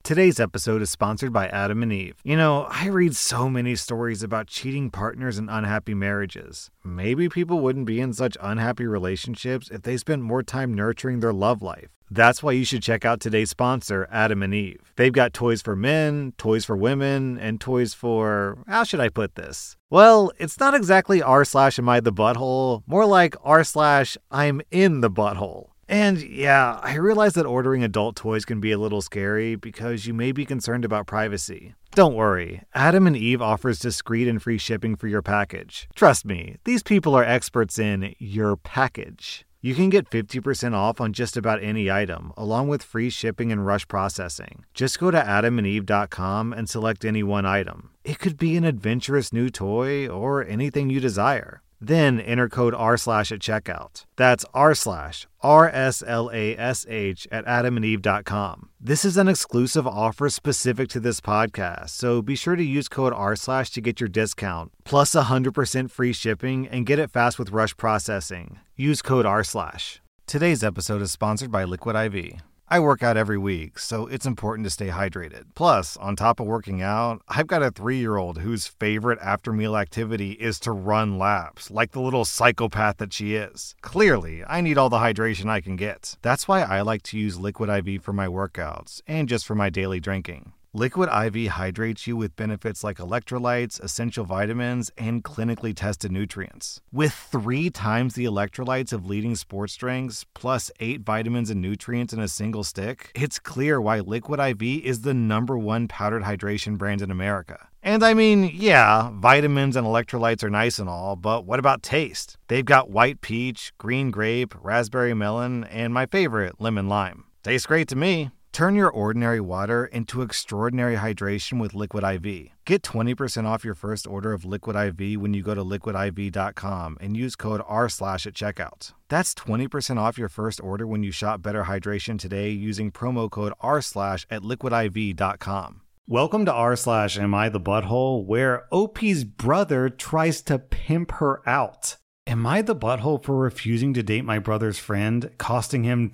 Today's episode is sponsored by Adam and Eve. You know, I read so many stories about cheating partners and unhappy marriages. Maybe people wouldn't be in such unhappy relationships if they spent more time nurturing their love life. That's why you should check out today's sponsor, Adam and Eve. They've got toys for men, toys for women, and toys for... how should I put this? Well, it's not exactly r/am I the butthole, more like r/I'm in the butthole. And yeah, I realize that ordering adult toys can be a little scary because you may be concerned about privacy. Don't worry, Adam and Eve offers discreet and free shipping for your package. Trust me, these people are experts in your package. You can get 50% off on just about any item, along with free shipping and rush processing. Just go to adamandeve.com and select any one item. It could be an adventurous new toy or anything you desire. Then enter code r/ at checkout. That's r/RSLASH at adamandeve.com. This is an exclusive offer specific to this podcast, so be sure to use code r/ to get your discount, plus 100% free shipping, and get it fast with rush processing. Use code r/. Today's episode is sponsored by Liquid IV. I work out every week, so it's important to stay hydrated. Plus, on top of working out, I've got a 3-year-old whose favorite after-meal activity is to run laps, like the little psychopath that she is. Clearly, I need all the hydration I can get. That's why I like to use Liquid IV for my workouts, and just for my daily drinking. Liquid IV hydrates you with benefits like electrolytes, essential vitamins, and clinically tested nutrients. With 3 times the electrolytes of leading sports drinks, plus 8 vitamins and nutrients in a single stick, it's clear why Liquid IV is the #1 powdered hydration brand in America. And I mean, yeah, vitamins and electrolytes are nice and all, but what about taste? They've got white peach, green grape, raspberry melon, and my favorite, lemon lime. Tastes great to me. Turn your ordinary water into extraordinary hydration with Liquid IV. Get 20% off your first order of Liquid IV when you go to liquidiv.com and use code r/ at checkout. That's 20% off your first order when you shop Better Hydration today using promo code r/ at liquidiv.com. Welcome to r/ Am I the Butthole, where OP's brother tries to pimp her out. Am I the butthole for refusing to date my brother's friend, costing him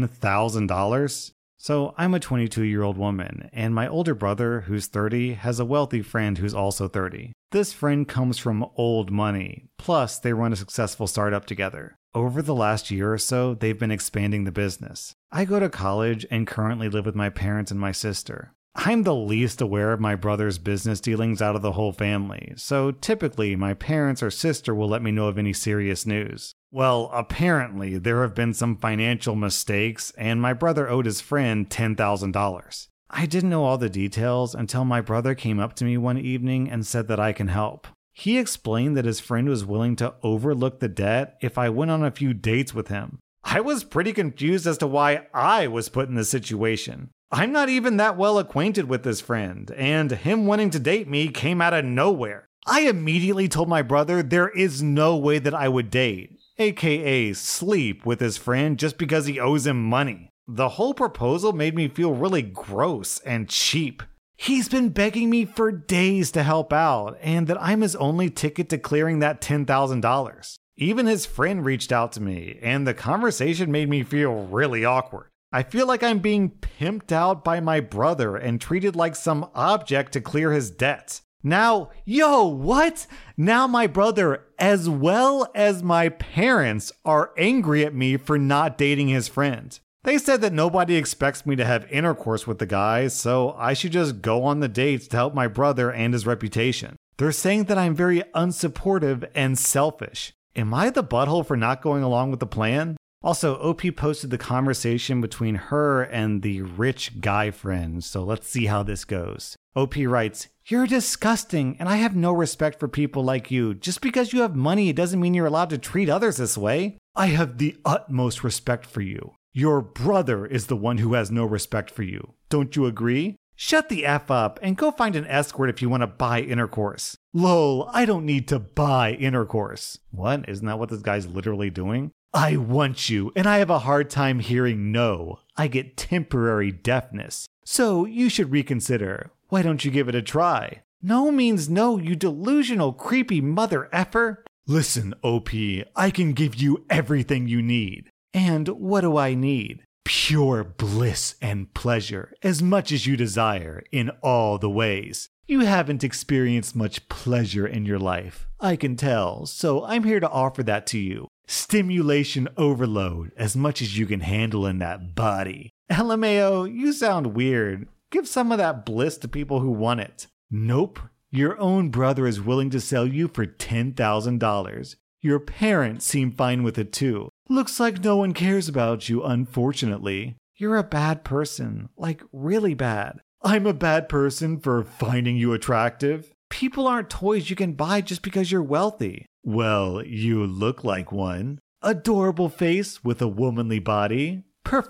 $10,000? So I'm a 22-year-old woman, and my older brother, who's 30, has a wealthy friend who's also 30. This friend comes from old money, plus they run a successful startup together. Over the last year or so, they've been expanding the business. I go to college and currently live with my parents and my sister. I'm the least aware of my brother's business dealings out of the whole family, so typically my parents or sister will let me know of any serious news. Well, apparently there have been some financial mistakes, and my brother owed his friend $10,000. I didn't know all the details until my brother came up to me one evening and said that I can help. He explained that his friend was willing to overlook the debt if I went on a few dates with him. I was pretty confused as to why I was put in this situation. I'm not even that well acquainted with this friend, and him wanting to date me came out of nowhere. I immediately told my brother there is no way that I would date, aka sleep with his friend just because he owes him money. The whole proposal made me feel really gross and cheap. He's been begging me for days to help out, and that I'm his only ticket to clearing that $10,000. Even his friend reached out to me, and the conversation made me feel really awkward. I feel like I'm being pimped out by my brother and treated like some object to clear his debts. Now, what? Now my brother, as well as my parents, are angry at me for not dating his friend. They said that nobody expects me to have intercourse with the guy, so I should just go on the dates to help my brother and his reputation. They're saying that I'm very unsupportive and selfish. Am I the butthole for not going along with the plan? Also, OP posted the conversation between her and the rich guy friend, so let's see how this goes. OP writes, "You're disgusting, and I have no respect for people like you. Just because you have money, it doesn't mean you're allowed to treat others this way. I have the utmost respect for you. Your brother is the one who has no respect for you. Don't you agree? Shut the F up and go find an escort if you want to buy intercourse." Lol, I don't need to buy intercourse. What? Isn't that what this guy's literally doing? I want you, and I have a hard time hearing no. I get temporary deafness. So you should reconsider. Why don't you give it a try? No means no, you delusional, creepy mother effer. Listen, OP, I can give you everything you need. And what do I need? Pure bliss and pleasure, as much as you desire, in all the ways. You haven't experienced much pleasure in your life, I can tell, so I'm here to offer that to you. Stimulation overload, as much as you can handle in that body. LMAO, you sound weird. Give some of that bliss to people who want it. Nope. Your own brother is willing to sell you for $10,000. Your parents seem fine with it too. Looks like no one cares about you, unfortunately. You're a bad person, like really bad. I'm a bad person for finding you attractive? People aren't toys you can buy just because you're wealthy. Well, you look like one. Adorable face with a womanly body.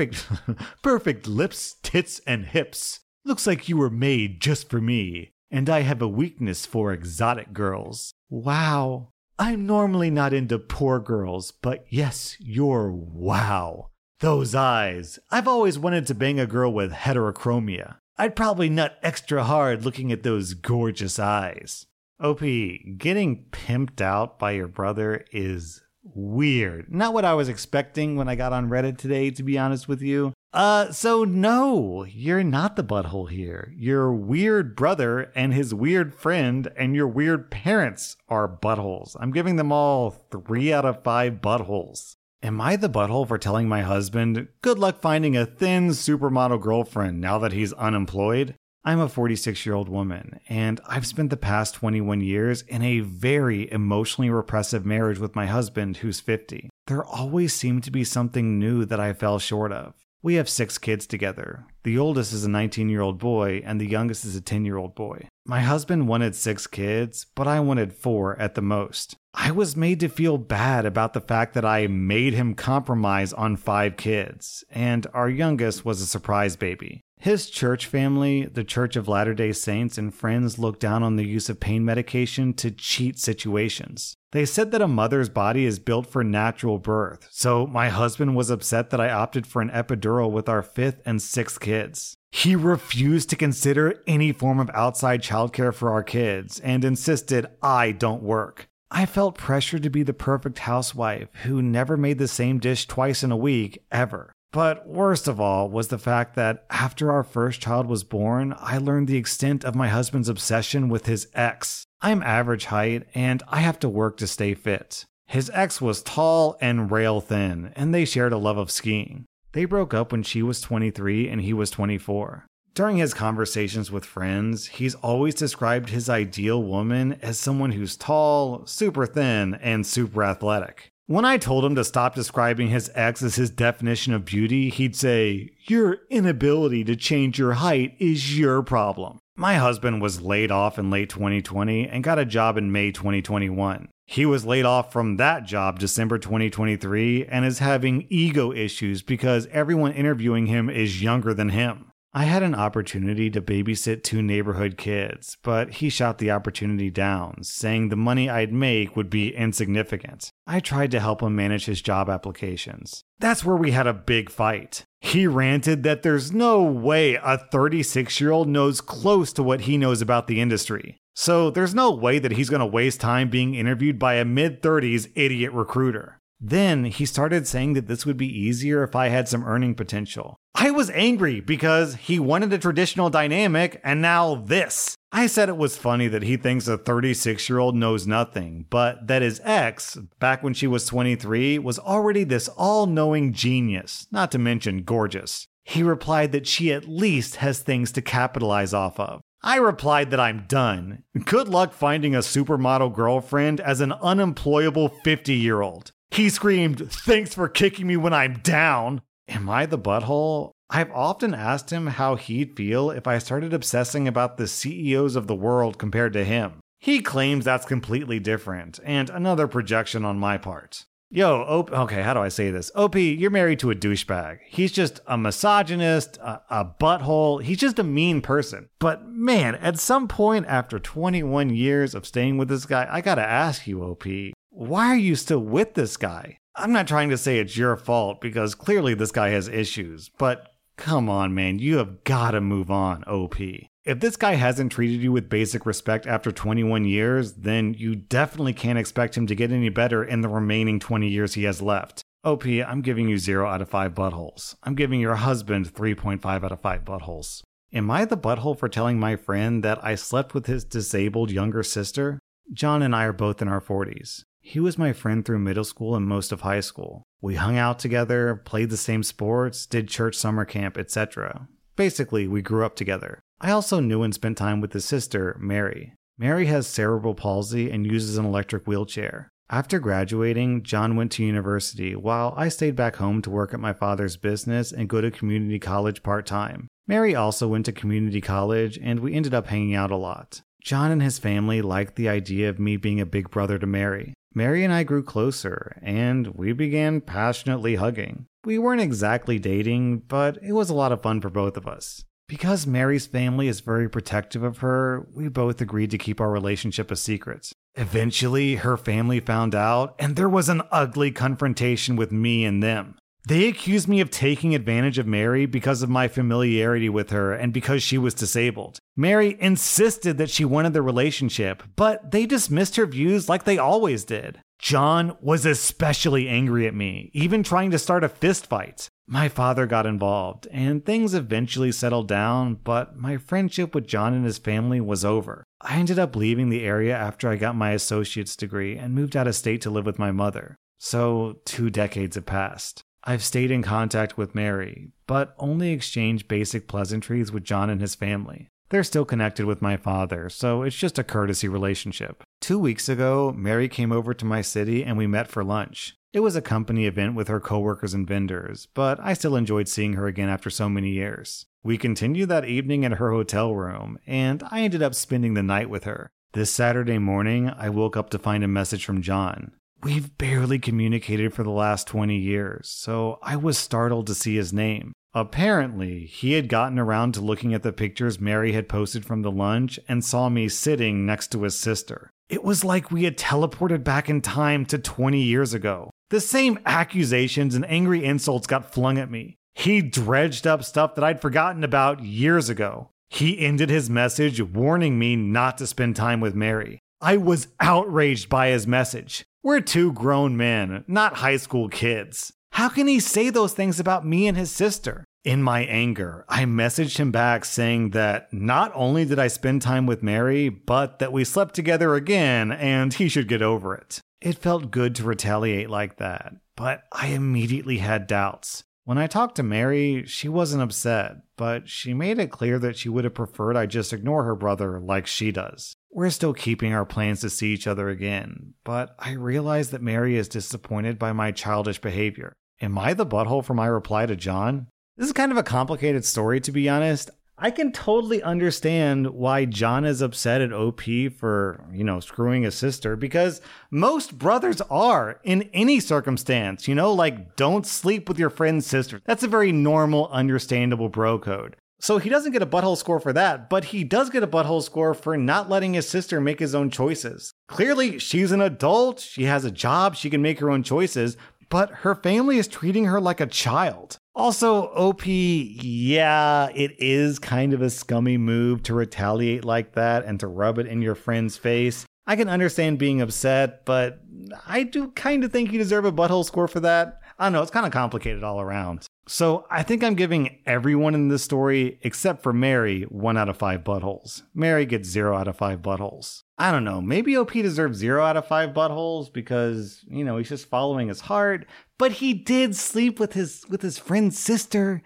Perfect lips, tits, and hips. Looks like you were made just for me. And I have a weakness for exotic girls. Wow. I'm normally not into poor girls, but yes, you're wow. Those eyes. I've always wanted to bang a girl with heterochromia. I'd probably nut extra hard looking at those gorgeous eyes. OP, getting pimped out by your brother is weird. Not what I was expecting when I got on Reddit today, to be honest with you. So no, you're not the butthole here. Your weird brother and his weird friend and your weird parents are buttholes. I'm giving them all 3 out of 5 buttholes. Am I the butthole for telling my husband, good luck finding a thin supermodel girlfriend now that he's unemployed? I'm a 46-year-old woman, and I've spent the past 21 years in a very emotionally repressive marriage with my husband, who's 50. There always seemed to be something new that I fell short of. We have 6 kids together. The oldest is a 19-year-old boy, and the youngest is a 10-year-old boy. My husband wanted 6 kids, but I wanted 4 at the most. I was made to feel bad about the fact that I made him compromise on 5 kids, and our youngest was a surprise baby. His church family, the Church of Latter-day Saints, and friends looked down on the use of pain medication to cheat situations. They said that a mother's body is built for natural birth, so my husband was upset that I opted for an epidural with our 5th and 6th kids. He refused to consider any form of outside childcare for our kids and insisted I don't work. I felt pressured to be the perfect housewife who never made the same dish twice in a week, ever. But worst of all was the fact that after our first child was born, I learned the extent of my husband's obsession with his ex. I'm average height, and I have to work to stay fit. His ex was tall and rail thin, and they shared a love of skiing. They broke up when she was 23 and he was 24. During his conversations with friends, he's always described his ideal woman as someone who's tall, super thin, and super athletic. When I told him to stop describing his ex as his definition of beauty, he'd say, "Your inability to change your height is your problem." My husband was laid off in late 2020 and got a job in May 2021. He was laid off from that job December 2023 and is having ego issues because everyone interviewing him is younger than him. I had an opportunity to babysit 2 neighborhood kids, but he shot the opportunity down, saying the money I'd make would be insignificant. I tried to help him manage his job applications. That's where we had a big fight. He ranted that there's no way a 36-year-old knows close to what he knows about the industry. So there's no way that he's going to waste time being interviewed by a mid-30s idiot recruiter. Then he started saying that this would be easier if I had some earning potential. I was angry because he wanted a traditional dynamic and now this. I said it was funny that he thinks a 36-year-old knows nothing, but that his ex, back when she was 23, was already this all-knowing genius, not to mention gorgeous. He replied that she at least has things to capitalize off of. I replied that I'm done. Good luck finding a supermodel girlfriend as an unemployable 50-year-old. He screamed, "Thanks for kicking me when I'm down." Am I the butthole? I've often asked him how he'd feel if I started obsessing about the CEOs of the world compared to him. He claims that's completely different, and another projection on my part. Okay, how do I say this? OP, you're married to a douchebag. He's just a misogynist, a butthole. He's just a mean person. But man, at some point after 21 years of staying with this guy, I gotta ask you, OP, why are you still with this guy? I'm not trying to say it's your fault because clearly this guy has issues, but come on, man, you have gotta move on, OP. If this guy hasn't treated you with basic respect after 21 years, then you definitely can't expect him to get any better in the remaining 20 years he has left. OP, I'm giving you 0 out of 5 buttholes. I'm giving your husband 3.5 out of 5 buttholes. Am I the butthole for telling my friend that I slept with his disabled younger sister? John and I are both in our 40s. He was my friend through middle school and most of high school. We hung out together, played the same sports, did church summer camp, etc. Basically, we grew up together. I also knew and spent time with his sister, Mary. Mary has cerebral palsy and uses an electric wheelchair. After graduating, John went to university while I stayed back home to work at my father's business and go to community college part-time. Mary also went to community college and we ended up hanging out a lot. John and his family liked the idea of me being a big brother to Mary. Mary and I grew closer, and we began passionately hugging. We weren't exactly dating, but it was a lot of fun for both of us. Because Mary's family is very protective of her, we both agreed to keep our relationship a secret. Eventually, her family found out, and there was an ugly confrontation with me and them. They accused me of taking advantage of Mary because of my familiarity with her and because she was disabled. Mary insisted that she wanted the relationship, but they dismissed her views like they always did. John was especially angry at me, even trying to start a fist fight. My father got involved, and things eventually settled down, but my friendship with John and his family was over. I ended up leaving the area after I got my associate's degree and moved out of state to live with my mother. So 2 decades have passed. I've stayed in contact with Mary, but only exchanged basic pleasantries with John and his family. They're still connected with my father, so it's just a courtesy relationship. 2 weeks ago, Mary came over to my city and we met for lunch. It was a company event with her coworkers and vendors, but I still enjoyed seeing her again after so many years. We continued that evening in her hotel room, and I ended up spending the night with her. This Saturday morning, I woke up to find a message from John. We've barely communicated for the last 20 years, so I was startled to see his name. Apparently, he had gotten around to looking at the pictures Mary had posted from the lunch and saw me sitting next to his sister. It was like we had teleported back in time to 20 years ago. The same accusations and angry insults got flung at me. He dredged up stuff that I'd forgotten about years ago. He ended his message warning me not to spend time with Mary. I was outraged by his message. We're 2 grown men, not high school kids. How can he say those things about me and his sister? In my anger, I messaged him back saying that not only did I spend time with Mary, but that we slept together again and he should get over it. It felt good to retaliate like that, but I immediately had doubts. When I talked to Mary, she wasn't upset, but she made it clear that she would have preferred I just ignore her brother like she does. We're still keeping our plans to see each other again, but I realize that Mary is disappointed by my childish behavior. Am I the butthole for my reply to John? This is kind of a complicated story, to be honest. I can totally understand why John is upset at OP for, screwing his sister, because most brothers are in any circumstance, like don't sleep with your friend's sister. That's a very normal, understandable bro code. So he doesn't get a butthole score for that, but he does get a butthole score for not letting his sister make his own choices. Clearly, she's an adult, she has a job, she can make her own choices, but her family is treating her like a child. Also, OP, yeah, it is kind of a scummy move to retaliate like that and to rub it in your friend's face. I can understand being upset, but I do kind of think you deserve a butthole score for that. I don't know, it's kind of complicated all around. So I think I'm giving everyone in this story, except for Mary, 1 out of 5 buttholes. Mary gets 0 out of 5 buttholes. I don't know, maybe OP deserves 0 out of 5 buttholes because, he's just following his heart. But he did sleep with his friend's sister.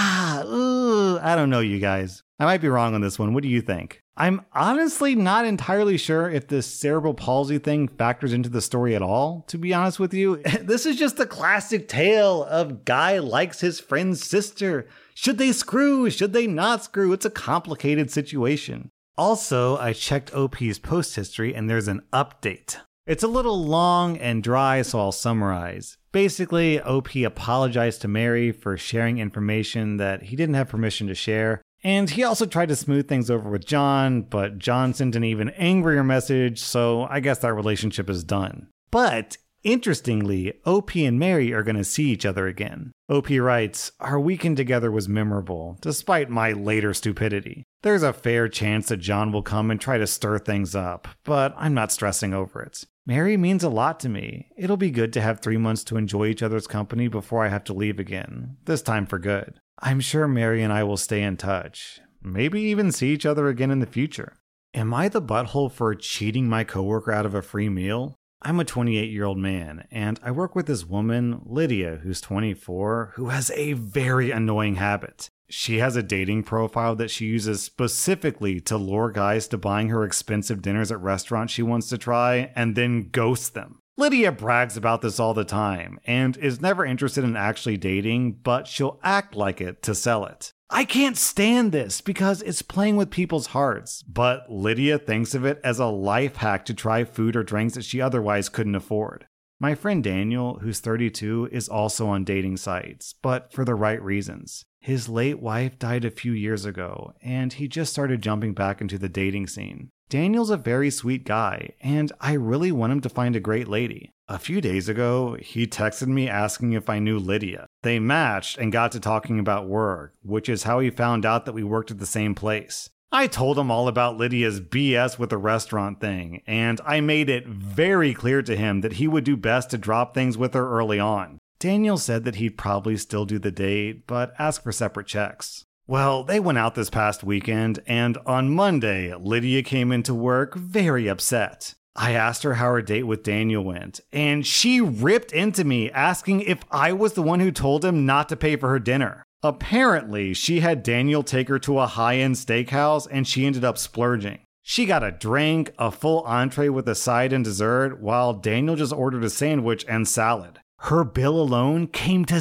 I don't know, you guys. I might be wrong on this one. What do you think? I'm honestly not entirely sure if this cerebral palsy thing factors into the story at all, to be honest with you. This is just a classic tale of guy likes his friend's sister. Should they screw? Should they not screw? It's a complicated situation. Also, I checked OP's post history and there's an update. It's a little long and dry, so I'll summarize. Basically, OP apologized to Mary for sharing information that he didn't have permission to share. And he also tried to smooth things over with John, but John sent an even angrier message, so I guess that relationship is done. But Interestingly, OP and Mary are going to see each other again. OP writes, "Our weekend together was memorable, despite my later stupidity. There's a fair chance that John will come and try to stir things up, but I'm not stressing over it. Mary means a lot to me. It'll be good to have 3 months to enjoy each other's company before I have to leave again, this time for good. I'm sure Mary and I will stay in touch, maybe even see each other again in the future." Am I the butthole for cheating my coworker out of a free meal? I'm a 28-year-old man, and I work with this woman, Lydia, who's 24, who has a very annoying habit. She has a dating profile that she uses specifically to lure guys to buying her expensive dinners at restaurants she wants to try, and then ghosts them. Lydia brags about this all the time, and is never interested in actually dating, but she'll act like it to sell it. I can't stand this because it's playing with people's hearts, but Lydia thinks of it as a life hack to try food or drinks that she otherwise couldn't afford. My friend Daniel, who's 32, is also on dating sites, but for the right reasons. His late wife died a few years ago, and he just started jumping back into the dating scene. Daniel's a very sweet guy, and I really want him to find a great lady. A few days ago, he texted me asking if I knew Lydia. They matched and got to talking about work, which is how he found out that we worked at the same place. I told him all about Lydia's BS with the restaurant thing, and I made it very clear to him that he would do best to drop things with her early on. Daniel said that he'd probably still do the date, but ask for separate checks. Well, they went out this past weekend, and on Monday, Lydia came into work very upset. I asked her how her date with Daniel went, and she ripped into me asking if I was the one who told him not to pay for her dinner. Apparently, she had Daniel take her to a high-end steakhouse, and she ended up splurging. She got a drink, a full entree with a side and dessert, while Daniel just ordered a sandwich and salad. Her bill alone came to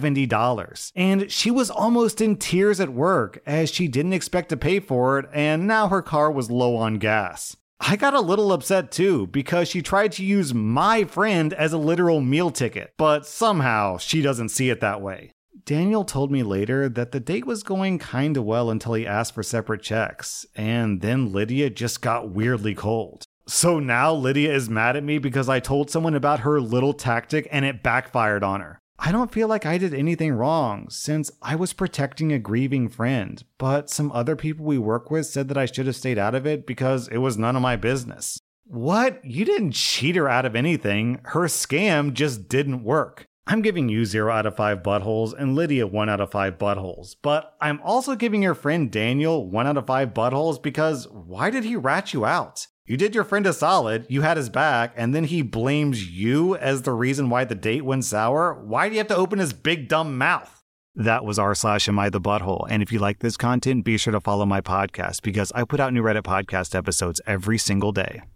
$70, and she was almost in tears at work as she didn't expect to pay for it, and now her car was low on gas. I got a little upset too because she tried to use my friend as a literal meal ticket, but somehow she doesn't see it that way. Daniel told me later that the date was going kinda well until he asked for separate checks, and then Lydia just got weirdly cold. So now Lydia is mad at me because I told someone about her little tactic and it backfired on her. I don't feel like I did anything wrong since I was protecting a grieving friend, but some other people we work with said that I should have stayed out of it because it was none of my business. What? You didn't cheat her out of anything. Her scam just didn't work. I'm giving you 0 out of 5 buttholes and Lydia 1 out of 5 buttholes, but I'm also giving your friend Daniel 1 out of 5 buttholes because why did he rat you out? You did your friend a solid, you had his back, and then he blames you as the reason why the date went sour? Why do you have to open his big dumb mouth? That was r/Am I the Butthole, and if you like this content, be sure to follow my podcast because I put out new Reddit podcast episodes every single day.